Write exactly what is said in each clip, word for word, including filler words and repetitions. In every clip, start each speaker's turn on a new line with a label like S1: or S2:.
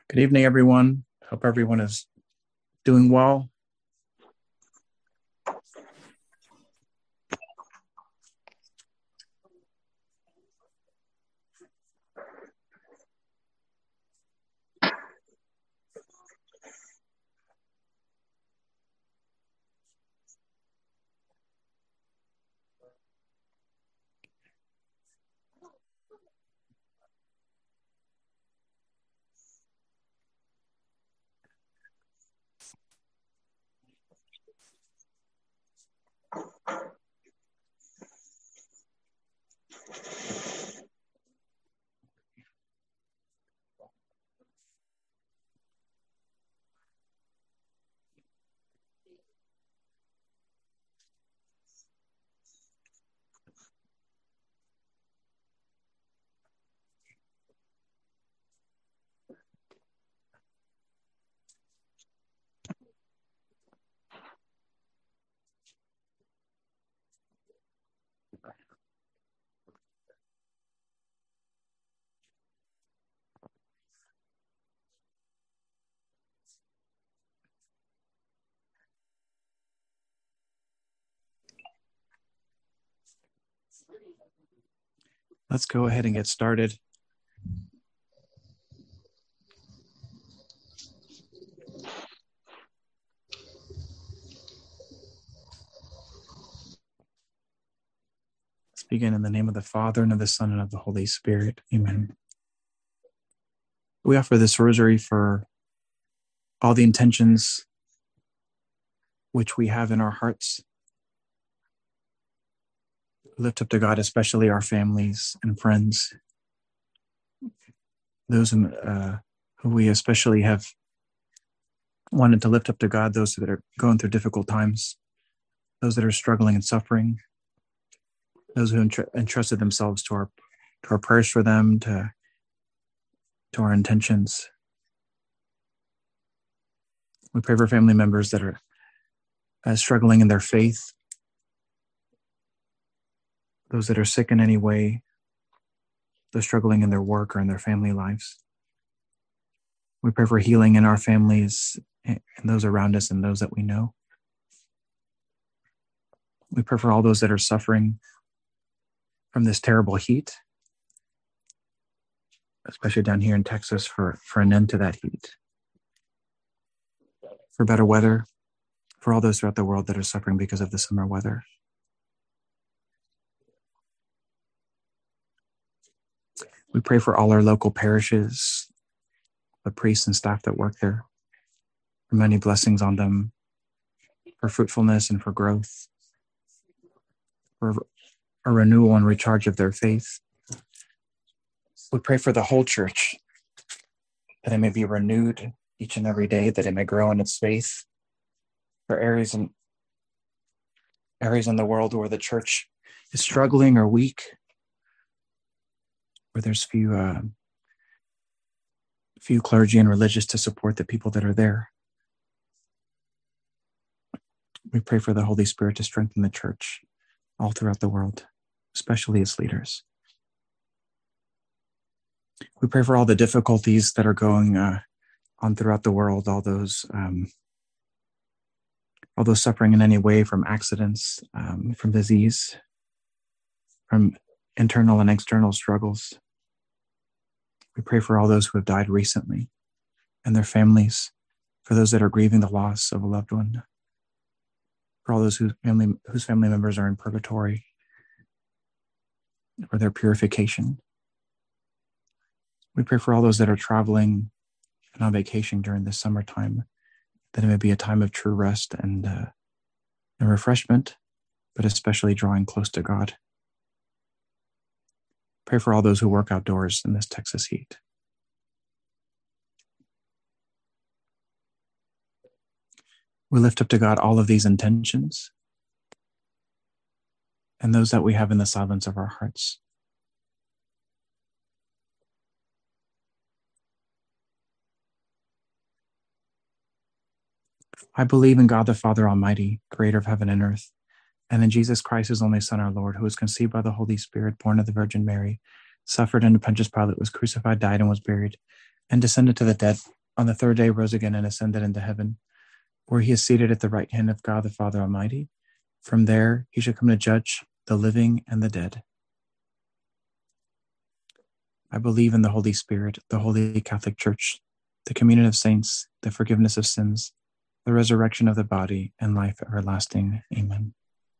S1: Good evening, everyone. Hope everyone is doing well. Let's go ahead and get started. Let's begin in the name of the Father, and of the Son, and of the Holy Spirit. Amen. We offer this rosary for all the intentions which we have in our hearts. Lift up to God, especially our families and friends, those uh, who we especially have wanted to lift up to God, those that are going through difficult times, those that are struggling and suffering, those who entr- entrusted themselves to our to our prayers for them, to, to our intentions. We pray for family members that are uh, struggling in their faith, those that are sick in any way, those struggling in their work or in their family lives. We pray for healing in our families and those around us and those that we know. We pray for all those that are suffering from this terrible heat, especially down here in Texas, for, for an end to that heat, for better weather, for all those throughout the world that are suffering because of the summer weather. We pray for all our local parishes, the priests and staff that work there, for many blessings on them, for fruitfulness and for growth, for a renewal and recharge of their faith. We pray for the whole church, that it may be renewed each and every day, that it may grow in its faith. For areas in, areas in the world where the church is struggling or weak, where there's few uh, few clergy and religious to support the people that are there. We pray for the Holy Spirit to strengthen the church all throughout the world, especially its leaders. We pray for all the difficulties that are going uh, on throughout the world, all those um, all those suffering in any way from accidents, um, from disease, from internal and external struggles. We pray for all those who have died recently and their families, for those that are grieving the loss of a loved one, for all those whose family, whose family members are in purgatory, for their purification. We pray for all those that are traveling and on vacation during this summertime, that it may be a time of true rest and, uh, and refreshment, but especially drawing close to God. Pray for all those who work outdoors in this Texas heat. We lift up to God all of these intentions and those that we have in the silence of our hearts. I believe in God the Father Almighty, creator of heaven and earth, and in Jesus Christ, his only Son, our Lord, who was conceived by the Holy Spirit, born of the Virgin Mary, suffered under Pontius Pilate, was crucified, died, and was buried, and descended to the dead. on the third day rose again and ascended into heaven, where he is seated at the right hand of God the Father Almighty. From there he shall come to judge the living and the dead. I believe in the Holy Spirit, the Holy Catholic Church, the communion of saints, the forgiveness of sins, the resurrection of the body, and life everlasting. Amen.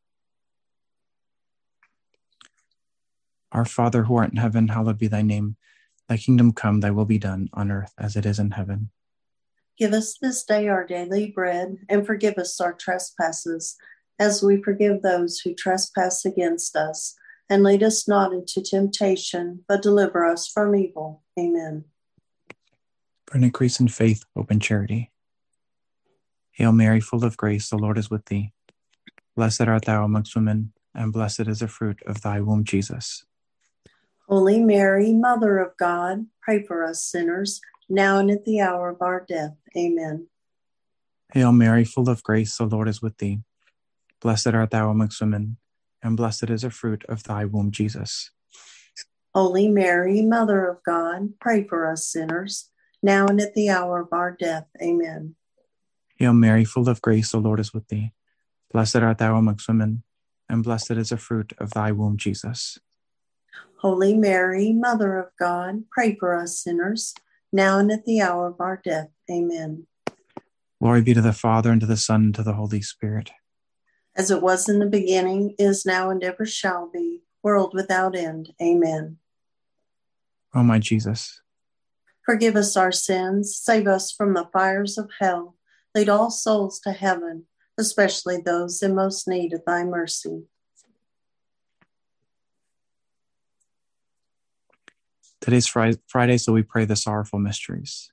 S1: Our Father, who art in heaven, hallowed be thy name. Thy kingdom come, thy will be done, on earth as it is in heaven.
S2: Give us this day our daily bread, and forgive us our trespasses, as we forgive those who trespass against us. And lead us not into temptation, but deliver us from evil. Amen.
S1: For an increase in faith, hope, and charity. Hail Mary, full of grace, the Lord is with thee. Blessed art thou amongst women, and blessed is the fruit of thy womb, Jesus.
S2: Holy Mary, Mother of God, pray for us sinners, now and at the hour of our death. Amen.
S1: Hail Mary, full of grace, the Lord is with thee. Blessed art thou amongst women, and blessed is the fruit of thy womb, Jesus.
S2: Holy Mary, Mother of God, pray for us sinners, now and at the hour of our death. Amen.
S1: Hail Mary, full of grace, the Lord is with thee. Blessed art thou amongst women, and blessed is the fruit of thy womb, Jesus.
S2: Holy Mary, Mother of God, pray for us sinners, now and at the hour of our death. Amen.
S1: Glory be to the Father, and to the Son, and to the Holy Spirit.
S2: As it was in the beginning, is now, and ever shall be, world without end. Amen.
S1: O my Jesus,
S2: forgive us our sins, save us from the fires of hell, lead all souls to heaven, especially those in most need of thy mercy.
S1: Today's Friday, so we pray the sorrowful mysteries.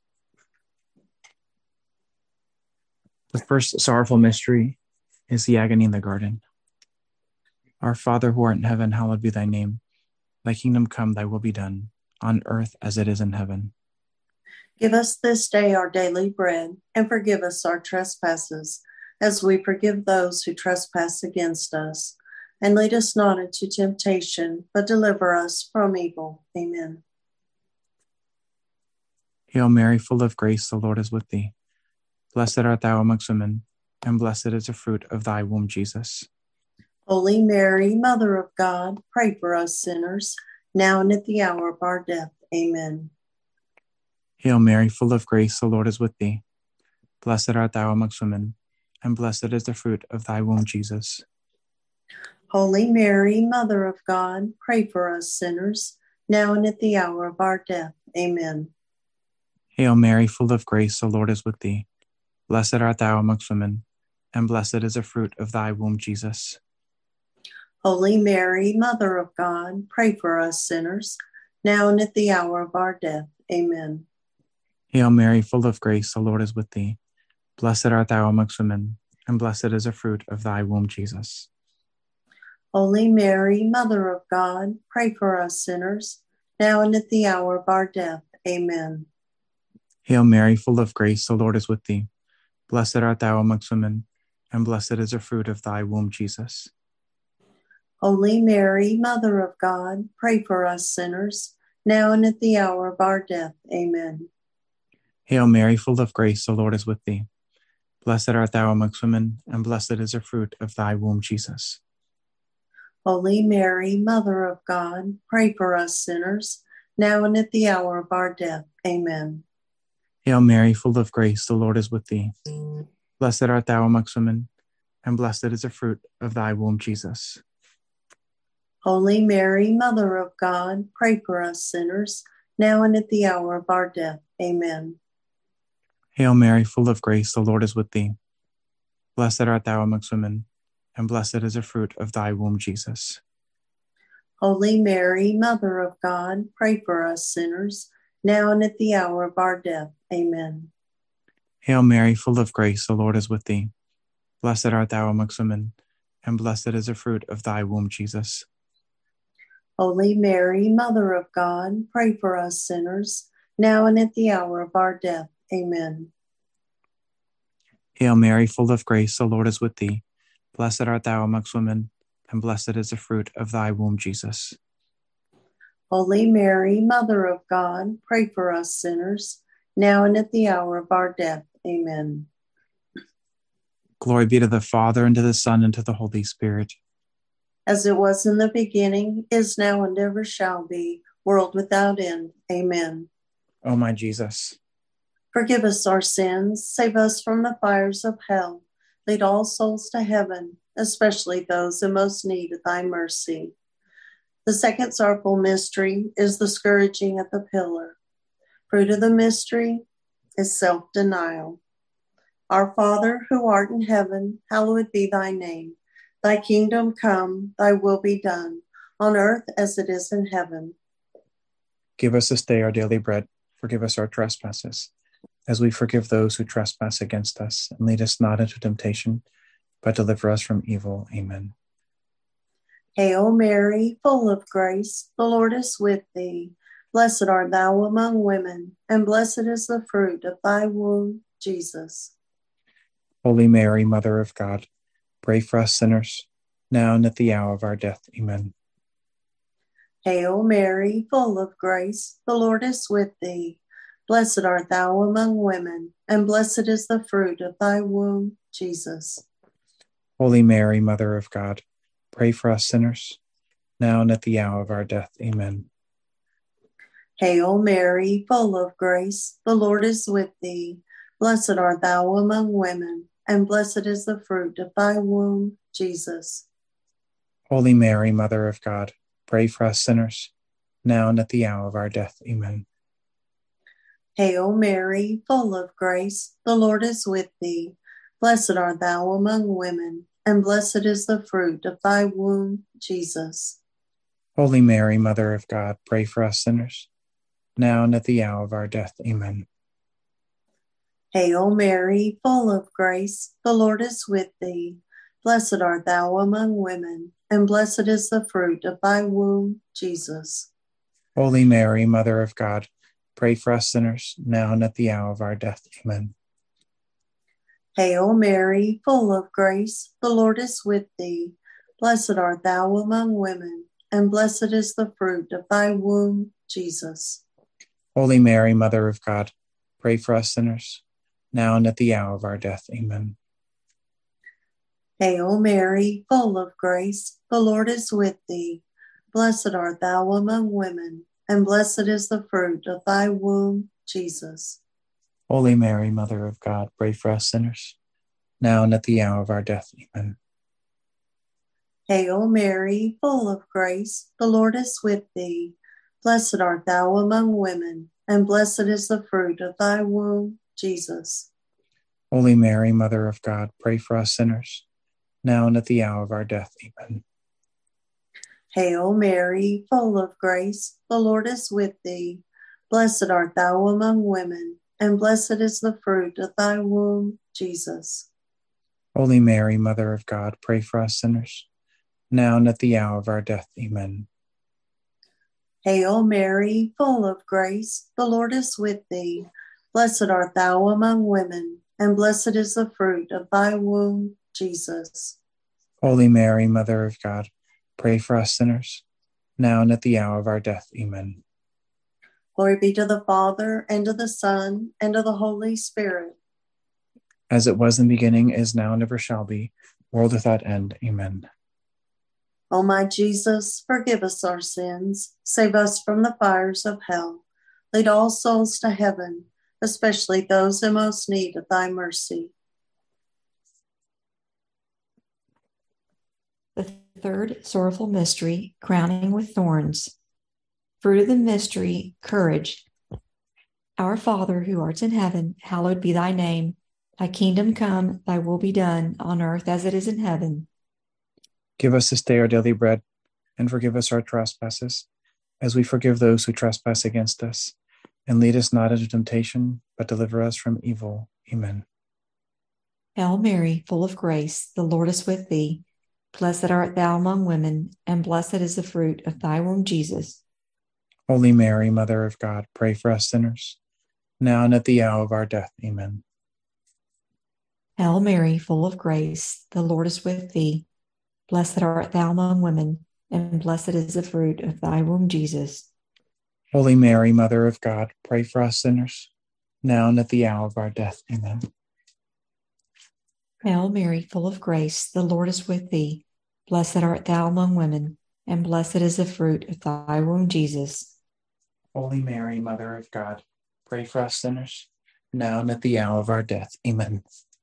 S1: The first sorrowful mystery is the agony in the garden. Our Father, who art in heaven, hallowed be thy name. Thy kingdom come, thy will be done, on earth as it is in heaven.
S2: Give us this day our daily bread, and forgive us our trespasses, as we forgive those who trespass against us. And lead us not into temptation, but deliver us from evil. Amen.
S1: Hail Mary, full of grace, the Lord is with thee. Blessed art thou amongst women, and blessed is the fruit of thy womb, Jesus.
S2: Holy Mary, Mother of God, pray for us sinners, now and at the hour of our death. Amen.
S1: Hail Mary, full of grace, the Lord is with thee. Blessed art thou amongst women, and blessed is the fruit of thy womb, Jesus.
S2: Holy Mary, Mother of God, pray for us sinners, now and at the hour of our death. Amen.
S1: Hail Mary, full of grace, the Lord is with thee. Blessed art thou amongst women, and blessed is the fruit of thy womb, Jesus.
S2: Holy Mary, Mother of God, pray for us sinners, now and at the hour of our death. Amen.
S1: Hail Mary, full of grace, the Lord is with thee. Blessed art thou amongst women, and blessed is the fruit of thy womb, Jesus.
S2: Holy Mary, Mother of God, pray for us sinners, now and at the hour of our death. Amen.
S1: Hail Mary, full of grace, the Lord is with thee. Blessed art thou amongst women, and blessed is the fruit of thy womb, Jesus.
S2: Holy Mary, Mother of God, pray for us sinners, now and at the hour of our death. Amen.
S1: Hail Mary, full of grace, the Lord is with thee. Blessed art thou amongst women, and blessed is the fruit of thy womb, Jesus.
S2: Holy Mary, Mother of God, pray for us sinners, now and at the hour of our death. Amen.
S1: Hail Mary, full of grace, the Lord is with thee. Blessed art thou amongst women, and blessed is the fruit of thy womb, Jesus.
S2: Holy Mary, Mother of God, pray for us sinners, now and at the hour of our death. Amen.
S1: Hail Mary, full of grace, the Lord is with thee. Blessed art thou amongst women, and blessed is the fruit of thy womb, Jesus.
S2: Holy Mary, Mother of God, pray for us sinners, now and at the hour of our death. Amen.
S1: Hail Mary, full of grace, the Lord is with thee. Blessed art thou amongst women, and blessed is the fruit of thy womb, Jesus.
S2: Holy Mary, Mother of God, pray for us sinners, now and at the hour of our death. Amen.
S1: Hail Mary, full of grace, the Lord is with thee. Blessed art thou amongst women, and blessed is the fruit of thy womb, Jesus.
S2: Holy Mary, Mother of God, pray for us sinners, now and at the hour of our death. Amen.
S1: Glory be to the Father, and to the Son, and to the Holy Spirit.
S2: As it was in the beginning, is now, and ever shall be, world without end. Amen.
S1: O my Jesus,
S2: forgive us our sins, save us from the fires of hell, lead all souls to heaven, especially those in most need of thy mercy. The second sorrowful mystery is the scourging at the pillar. Fruit of the mystery is self-denial. Our Father, who art in heaven, hallowed be thy name. Thy kingdom come, thy will be done, on earth as it is in heaven.
S1: give us this day our daily bread. Forgive us our trespasses, as we forgive those who trespass against us. And lead us not into temptation, but deliver us from evil. Amen.
S2: Hail Mary, full of grace, the Lord is with thee. Blessed art thou among women, and blessed is the fruit of thy womb, Jesus.
S1: Holy Mary, Mother of God, pray for us sinners, now and at the hour of our death. Amen.
S2: Hail Mary, full of grace, the Lord is with thee. Blessed art thou among women, and blessed is the fruit of thy womb, Jesus.
S1: Holy Mary, Mother of God, pray for us sinners, now and at the hour of our death. Amen.
S2: Hail Mary, full of grace, the Lord is with thee. Blessed art thou among women, and blessed is the fruit of thy womb, Jesus.
S1: Holy Mary, Mother of God, pray for us sinners, now and at the hour of our death. Amen.
S2: Hail Mary, full of grace, the Lord is with thee. Blessed art thou among women, and blessed is the fruit of thy womb, Jesus.
S1: Holy Mary, Mother of God, pray for us sinners, now and at the hour of our death. Amen.
S2: Hail Mary, full of grace, the Lord is with thee. Blessed art thou among women, and blessed is the fruit of thy womb, Jesus.
S1: Holy Mary, Mother of God, pray for us sinners, now and at the hour of our death. Amen.
S2: Hail Mary, full of grace, the Lord is with thee. Blessed art thou among women, and blessed is the fruit of thy womb, Jesus.
S1: Holy Mary, Mother of God, pray for us sinners, now and at the hour of our death. Amen.
S2: Hail Mary, full of grace, the Lord is with thee. Blessed art thou among women, and blessed is the fruit of thy womb, Jesus.
S1: Holy Mary, Mother of God, pray for us sinners, now and at the hour of our death. Amen.
S2: Hail Mary, full of grace, the Lord is with thee. Blessed art thou among women, and blessed is the fruit of thy womb, Jesus.
S1: Holy Mary, Mother of God, pray for us sinners, now and at the hour of our death. Amen.
S2: Hail Mary, full of grace, the Lord is with thee. Blessed art thou among women, and blessed is the fruit of thy womb, Jesus.
S1: Holy Mary, Mother of God, pray for us sinners, now and at the hour of our death. Amen.
S2: Hail Mary, full of grace, the Lord is with thee. Blessed art thou among women, and blessed is the fruit of thy womb, Jesus.
S1: Holy Mary, Mother of God, pray for us sinners, now and at the hour of our death. Amen.
S2: Glory be to the Father, and to the Son, and to the Holy Spirit.
S1: As it was in the beginning, is now, and ever shall be, world without end. Amen.
S2: O my Jesus, forgive us our sins, save us from the fires of hell. Lead all souls to heaven, especially those in most need of thy mercy.
S3: The third sorrowful mystery, crowning with thorns. Fruit of the mystery, courage. Our Father, who art in heaven, hallowed be thy name. Thy kingdom come, thy will be done, on earth as it is in heaven.
S1: Give us this day our daily bread, and forgive us our trespasses, as we forgive those who trespass against us. And lead us not into temptation, but deliver us from evil. Amen.
S3: Hail Mary, full of grace, the Lord is with thee. Blessed art thou among women, and blessed is the fruit of thy womb, Jesus.
S1: Holy Mary, Mother of God, pray for us sinners, now and at the hour of our death. Amen.
S3: Hail Mary, full of grace, the Lord is with thee. Blessed art thou among women, and blessed is the fruit of thy womb, Jesus.
S1: Holy Mary, Mother of God, pray for us sinners, now and at the hour of our death. Amen.
S3: Hail Mary, full of grace, the Lord is with thee. Blessed art thou among women, and blessed is the fruit of thy womb, Jesus.
S1: Holy Mary, Mother of God, pray for us sinners, now and at the hour of our death. Amen.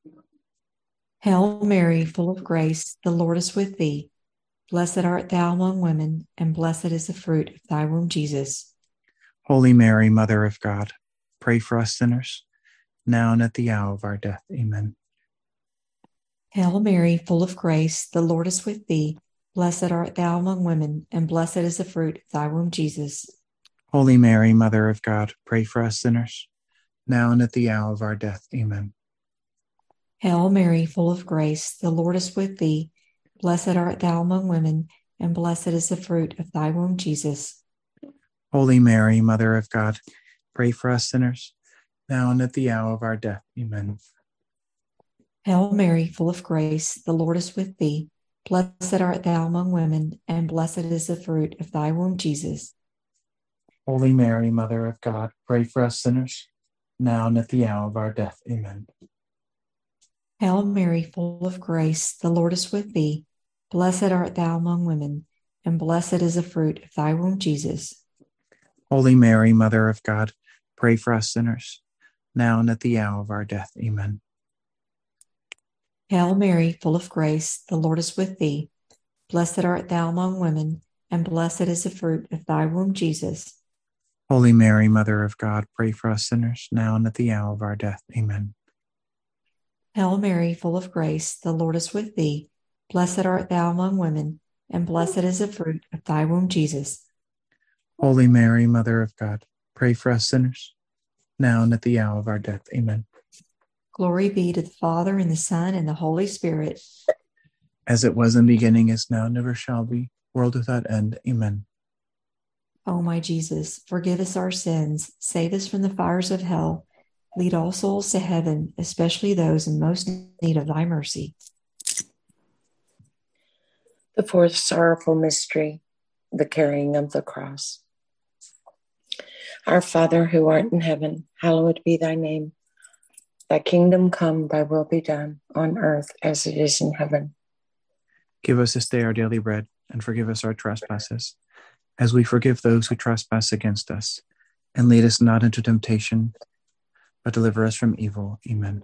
S3: Hail Mary, full of grace, the Lord is with thee. Blessed art thou among women, and blessed is the fruit of thy womb, Jesus.
S1: Holy Mary, Mother of God, pray for us sinners, now and at the hour of our death. Amen.
S3: Hail Mary, full of grace, the Lord is with thee. Blessed art thou among women, and blessed is the fruit of thy womb, Jesus.
S1: Holy Mary, Mother of God, pray for us sinners, now and at the hour of our death. Amen.
S3: Hail Mary, full of grace, the Lord is with thee. Blessed art thou among women, and blessed is the fruit of thy womb, Jesus.
S1: Holy Mary, Mother of God, pray for us sinners, now and at the hour of our death. Amen.
S3: Hail Mary, full of grace, the Lord is with thee. Blessed art thou among women, and blessed is the fruit of thy womb, Jesus.
S1: Holy Mary, Mother of God, pray for us sinners, now and at the hour of our death. Amen.
S3: Hail Mary, full of grace, the Lord is with thee. Blessed art thou among women, and blessed is the fruit of thy womb, Jesus.
S1: Holy Mary, Mother of God, pray for us sinners, now and at the hour of our death. Amen.
S3: Hail Mary, full of grace, the Lord is with thee. Blessed art thou among women, and blessed is the fruit of thy womb, Jesus.
S1: Holy Mary, Mother of God, pray for us sinners, now and at the hour of our death. Amen.
S3: Hail Mary, full of grace, the Lord is with thee. Blessed art thou among women, and blessed is the fruit of thy womb, Jesus.
S1: Holy Mary, Mother of God, pray for us sinners, now and at the hour of our death. Amen.
S3: Glory be to the Father, and the Son, and the Holy Spirit.
S1: As it was in the beginning, is now, and never shall be, world without end. Amen.
S3: O my Jesus, forgive us our sins, save us from the fires of hell, lead all souls to heaven, especially those in most need of thy mercy.
S4: The fourth sorrowful mystery, the carrying of the cross. Our Father, who art in heaven, hallowed be thy name. Thy kingdom come, thy will be done, on earth as it is in heaven.
S1: Give us this day our daily bread, and forgive us our trespasses, as we forgive those who trespass against us. And lead us not into temptation, but deliver us from evil. Amen.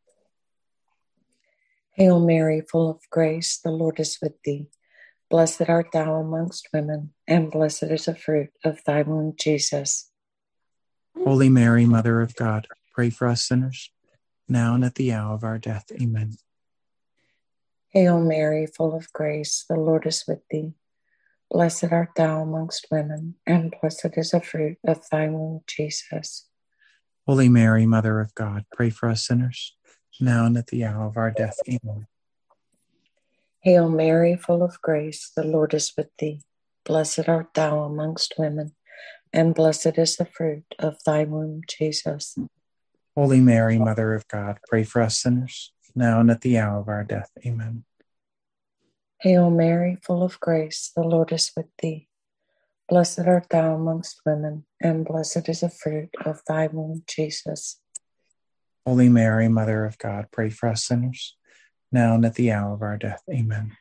S4: Hail Mary, full of grace, the Lord is with thee. Blessed art thou amongst women, and blessed is the fruit of thy womb, Jesus.
S1: Holy Mary, Mother of God, pray for us sinners, now and at the hour of our death. Amen.
S4: Hail Mary, full of grace, the Lord is with thee. Blessed art thou amongst women, and blessed is the fruit of thy womb, Jesus.
S1: Holy Mary, Mother of God, pray for us sinners, now and at the hour of our death. Amen.
S4: Hail Mary, full of grace, the Lord is with thee. Blessed art thou amongst women, and blessed is the fruit of thy womb, Jesus.
S1: Holy Mary, Mother of God, pray for us sinners, now and at the hour of our death. Amen.
S4: Hail Mary, full of grace, the Lord is with thee. Blessed art thou amongst women, and blessed is the fruit of thy womb, Jesus.
S1: Holy Mary, Mother of God, pray for us sinners, now and at the hour of our death. Amen.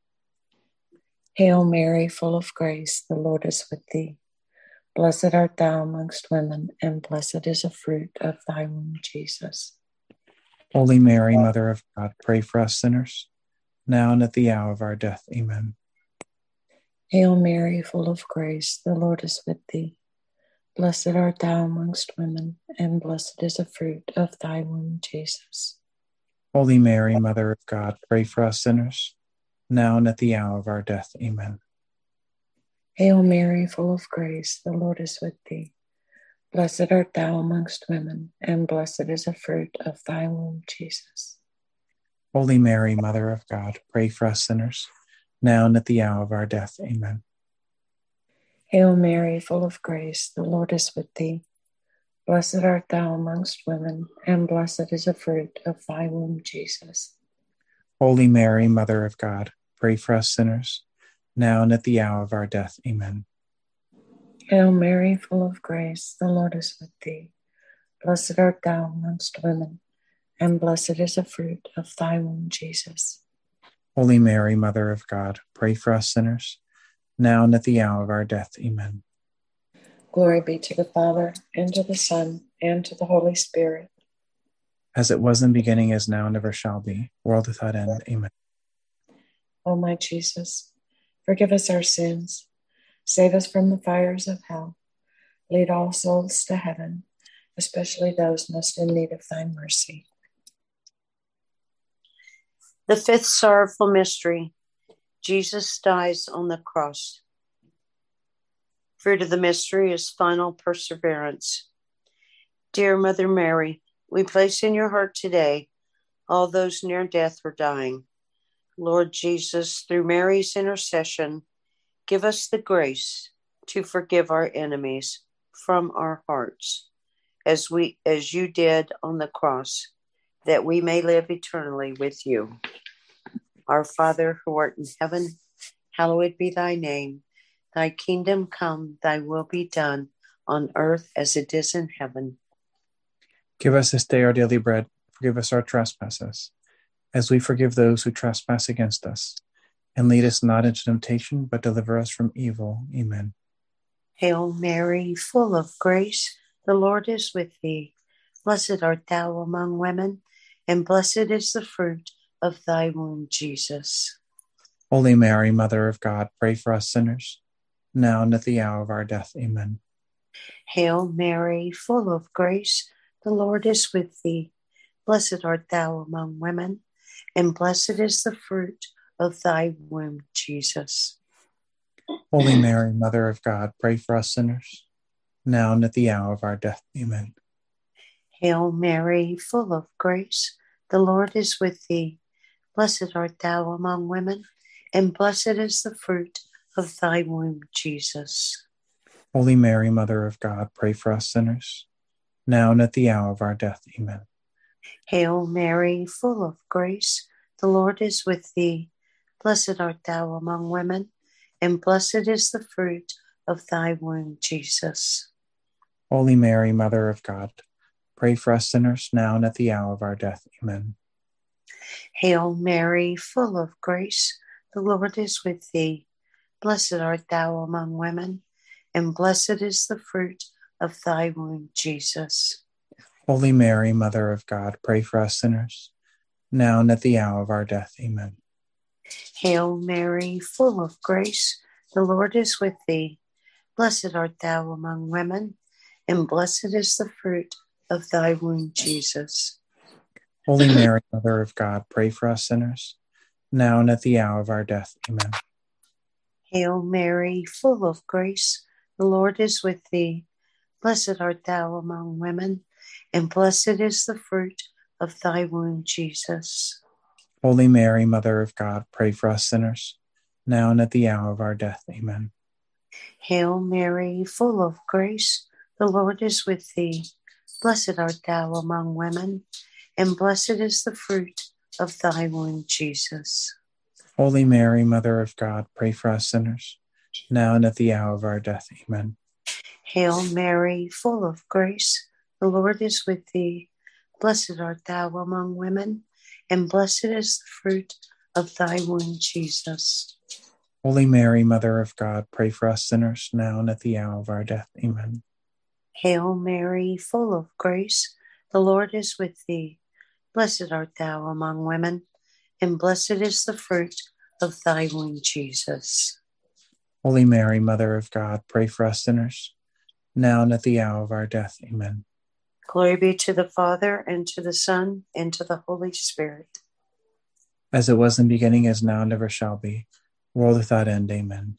S4: Hail Mary, full of grace, the Lord is with thee. Blessed art thou amongst women, and blessed is the fruit of thy womb, Jesus.
S1: Holy Mary, Mother of God, pray for us sinners, now and at the hour of our death. Amen.
S4: Hail Mary, full of grace, the Lord is with thee. Blessed art thou amongst women, and blessed is the fruit of thy womb, Jesus.
S1: Holy Mary, Mother of God, pray for us sinners, now and at the hour of our death. Amen.
S4: Hail Mary, full of grace, the Lord is with thee. Blessed art thou amongst women, and blessed is the fruit of thy womb, Jesus.
S1: Holy Mary, Mother of God, pray for us sinners, now and at the hour of our death. Amen.
S4: Hail Mary, full of grace, the Lord is with thee. Blessed art thou amongst women, and blessed is the fruit of thy womb, Jesus.
S1: Holy Mary, Mother of God, pray for us sinners, now and at the hour of our death. Amen.
S4: Hail Mary, full of grace, the Lord is with thee. Blessed art thou amongst women, and blessed is the fruit of thy womb, Jesus.
S1: Holy Mary, Mother of God, pray for us sinners, now and at the hour of our death. Amen.
S4: Glory be to the Father, and to the Son, and to the Holy Spirit.
S1: As it was in the beginning, is now, and ever shall be, world without end. Amen.
S4: O my Jesus, forgive us our sins, save us from the fires of hell, lead all souls to heaven, especially those most in need of thy mercy.
S2: The fifth sorrowful mystery, Jesus dies on the cross. Fruit of the mystery is final perseverance. Dear Mother Mary, we place in your heart today all those near death or dying. Lord Jesus, through Mary's intercession, give us the grace to forgive our enemies from our hearts, as we, as you did on the cross, that we may live eternally with you. Our Father, who art in heaven, hallowed be thy name. Thy kingdom come, thy will be done, on earth as it is in heaven.
S1: Give us this day our daily bread. Forgive us our trespasses, as we forgive those who trespass against us. And lead us not into temptation, but deliver us from evil. Amen.
S2: Hail Mary, full of grace, the Lord is with thee. Blessed art thou among women, and blessed is the fruit of thy womb, Jesus.
S1: Holy Mary, Mother of God, pray for us sinners, now and at the hour of our death. Amen.
S2: Hail Mary, full of grace, the Lord is with thee. Blessed art thou among women, and blessed is the fruit of thy womb, Jesus.
S1: Holy Mary, Mother of God, pray for us sinners, now and at the hour of our death. Amen.
S2: Hail Mary, full of grace, the Lord is with thee. Blessed art thou among women, and blessed is the fruit of thy womb, Jesus.
S1: Holy Mary, Mother of God, pray for us sinners, now and at the hour of our death. Amen.
S2: Hail Mary, full of grace, the Lord is with thee. Blessed art thou among women, and blessed is the fruit of thy womb, Jesus.
S1: Holy Mary, Mother of God, pray for us sinners, now and at the hour of our death. Amen.
S2: Hail Mary, full of grace, the Lord is with thee. Blessed art thou among women, and blessed is the fruit of thy womb, Jesus.
S1: Holy Mary, Mother of God, pray for us sinners, now and at the hour of our death. Amen.
S2: Hail Mary, full of grace, the Lord is with thee. Blessed art thou among women, and blessed is the fruit of thy womb, Jesus.
S1: Holy Mary, Mother of God, pray for us sinners, now and at the hour of our death. Amen.
S2: Hail Mary, full of grace, the Lord is with thee. Blessed art thou among women, and blessed is the fruit of thy womb, Jesus.
S1: Holy Mary, Mother of God, pray for us sinners, now and at the hour of our death. Amen.
S2: Hail Mary, full of grace, the Lord is with thee. Blessed art thou among women, and blessed is the fruit of thy womb, Jesus.
S1: Holy Mary, Mother of God, pray for us sinners, now and at the hour of our death. Amen.
S2: Hail Mary, full of grace, the Lord is with thee. Blessed art thou among women, and blessed is the fruit of thy womb, Jesus.
S1: Holy Mary, Mother of God, pray for us sinners, now and at the hour of our death. Amen.
S2: Hail Mary, full of grace, the Lord is with thee. Blessed art thou among women, and blessed is the fruit of thy womb, Jesus.
S1: Holy Mary, Mother of God, pray for us sinners, now and at the hour of our death. Amen.
S2: Glory be to the Father, and to the Son, and to the Holy Spirit.
S1: As it was in the beginning, is now, and ever shall be, world without end. Amen.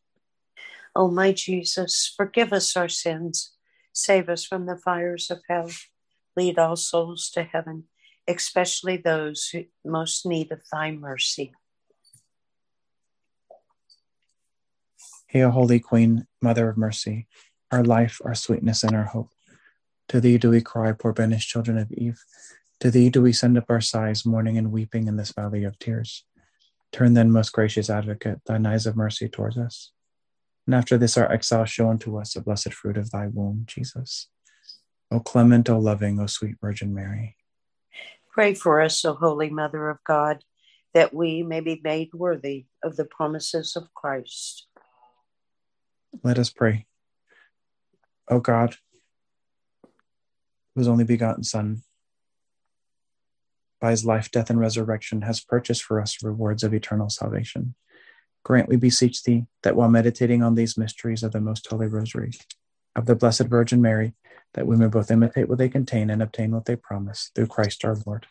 S2: O my Jesus, forgive us our sins, save us from the fires of hell, lead all souls to heaven, especially those who most need of thy mercy.
S1: Hail, Holy Queen, Mother of Mercy, our life, our sweetness, and our hope. To thee do we cry, poor banished children of Eve. To thee do we send up our sighs, mourning and weeping in this valley of tears. Turn then, most gracious Advocate, thine eyes of mercy towards us. And after this our exile, show unto us the blessed fruit of thy womb, Jesus. O clement, O loving, O sweet Virgin Mary.
S5: Pray for us, O Holy Mother of God, that we may be made worthy of the promises of Christ.
S1: Let us pray. O God, whose only begotten Son, by his life, death, and resurrection, has purchased for us rewards of eternal salvation, grant, we beseech thee, that while meditating on these mysteries of the most holy rosary of the Blessed Virgin Mary, that we may both imitate what they contain and obtain what they promise, through Christ our Lord.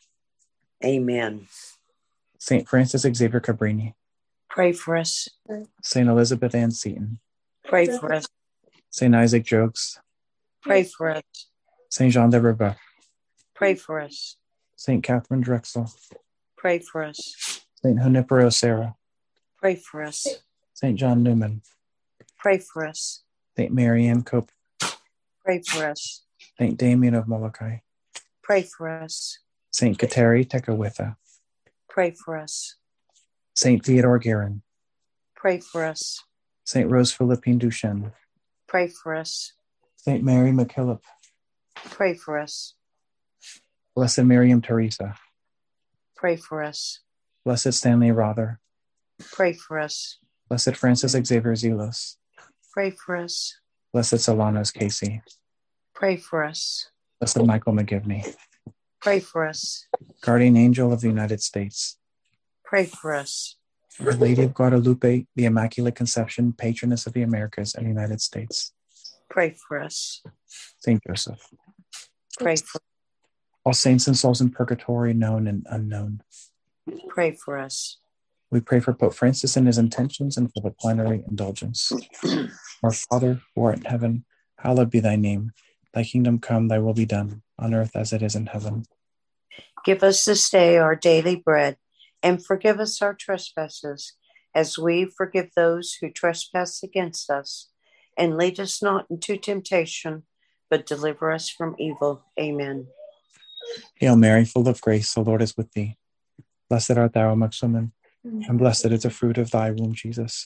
S5: Amen.
S1: Saint Francis Xavier Cabrini.
S5: Pray for us.
S1: Saint Elizabeth Ann Seton.
S5: Pray for us.
S1: Saint Isaac Jogues.
S5: Pray for us.
S1: Saint Jean de Brebeuf.
S5: Pray for us.
S1: Saint Catherine Drexel.
S5: Pray for us.
S1: Saint Junipero Serra.
S5: Pray for us.
S1: Saint John Newman.
S5: Pray for us.
S1: Saint Mary Ann Cope.
S5: Pray for us.
S1: Saint Damien of Molokai.
S5: Pray for us.
S1: Saint Kateri Tekakwitha.
S5: Pray for us.
S1: Saint Theodore Guerin.
S5: Pray for us.
S1: Saint Rose Philippine Duchesne.
S5: Pray for us.
S1: Saint Mary MacKillop.
S5: Pray for us.
S1: Blessed Miriam Teresa.
S5: Pray for us.
S1: Blessed Stanley Rother.
S5: Pray for us.
S1: Blessed Francis Xavier Zelos.
S5: Pray for us.
S1: Blessed Solanos Casey.
S5: Pray for us.
S1: Blessed Michael McGivney.
S5: Pray for us.
S1: Guardian Angel of the United States.
S5: Pray for us.
S1: Our Lady of Guadalupe, the Immaculate Conception, Patroness of the Americas and the United States.
S5: Pray for us.
S1: Saint Joseph.
S5: Pray for
S1: All saints and souls in purgatory, known and unknown.
S5: Pray for us.
S1: We pray for Pope Francis and his intentions and for the plenary indulgence. Our Father, who art in heaven, hallowed be thy name. Thy kingdom come, thy will be done, on earth as it is in heaven.
S5: Give us this day our daily bread, and forgive us our trespasses, as we forgive those who trespass against us. And lead us not into temptation, but deliver us from evil. Amen.
S1: Hail Mary, full of grace, the Lord is with thee. Blessed art thou amongst women, and blessed is the fruit of thy womb, Jesus.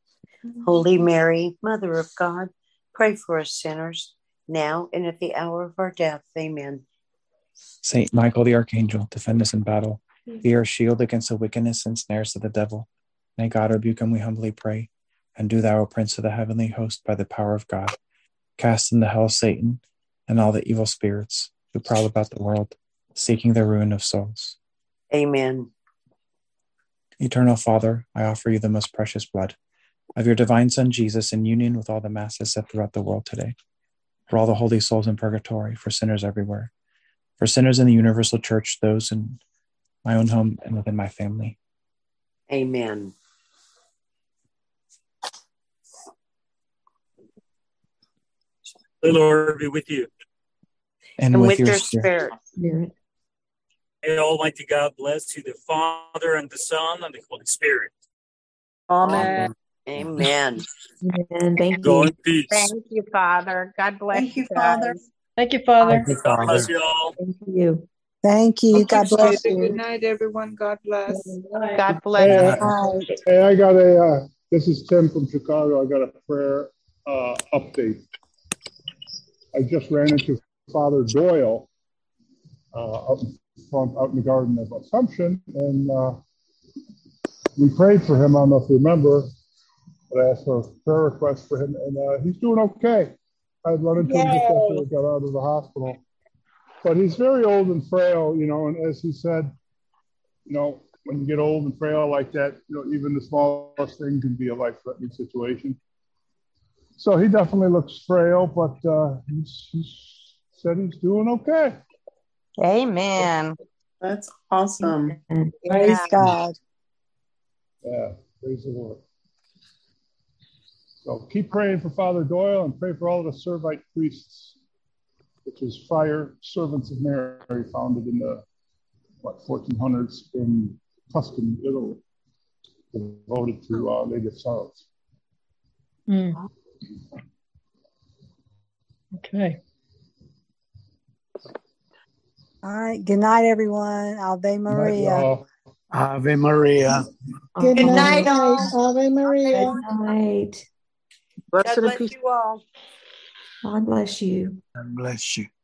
S5: Holy Mary, Mother of God, pray for us sinners, now and at the hour of our death. Amen.
S1: Saint Michael the Archangel, defend us in battle. Be our shield against the wickedness and snares of the devil. May God rebuke him, we humbly pray. And do thou, O Prince of the heavenly host, by the power of God, cast into hell Satan and all the evil spirits who prowl about the world, seeking the ruin of souls.
S5: Amen.
S1: Eternal Father, I offer you the most precious blood of your divine Son, Jesus, in union with all the masses set throughout the world today, for all the holy souls in purgatory, for sinners everywhere, for sinners in the universal church, those in my own home and within my family.
S5: Amen.
S6: The Lord be with you.
S1: And,
S5: And
S1: with,
S5: with
S1: your,
S5: your
S1: spirit.
S5: spirit.
S6: May Almighty God bless you, the Father and the Son and the Holy Spirit.
S7: Amen.
S5: Amen.
S3: And thank
S6: Go
S3: you.
S6: in peace.
S7: Thank you, Father. God bless
S2: Thank you,
S7: guys.
S2: Father.
S8: Thank you, Father.
S6: God bless you all.
S3: Thank you.
S9: Thank you. God bless
S8: Appreciate it. Good
S9: you.
S8: night, everyone. God bless.
S7: God bless
S10: Hey,
S7: you.
S10: I,
S9: Bye.
S10: hey, I got a, uh, this is Tim from Chicago. I got a prayer uh, update. I just ran into Father Doyle uh, out, in front, out in the Garden of Assumption, and uh, we prayed for him. I don't know if you remember, but I asked for a prayer request for him, and uh, he's doing okay. I'd run into him just after I got out of the hospital. But he's very old and frail, you know, and as he said, you know, when you get old and frail like that, you know, even the smallest thing can be a life-threatening situation. So he definitely looks frail, but uh, he's, he's said he's doing okay.
S7: Amen.
S2: That's awesome.
S9: Praise God.
S10: Yeah, praise the Lord. So keep praying for Father Doyle and pray for all the Servite priests, which is Friar Servants of Mary, founded in the what fourteen hundreds in Tuscany, Italy, devoted to uh, Lady of Sorrows.
S8: Mm. Okay.
S9: All right. Good night, everyone. Ave Maria.
S10: Night,
S11: Ave Maria.
S9: Good,
S3: Good
S9: night.
S3: night,
S9: Ave Maria.
S3: Good night.
S7: God bless you all.
S3: God bless you.
S11: God bless you.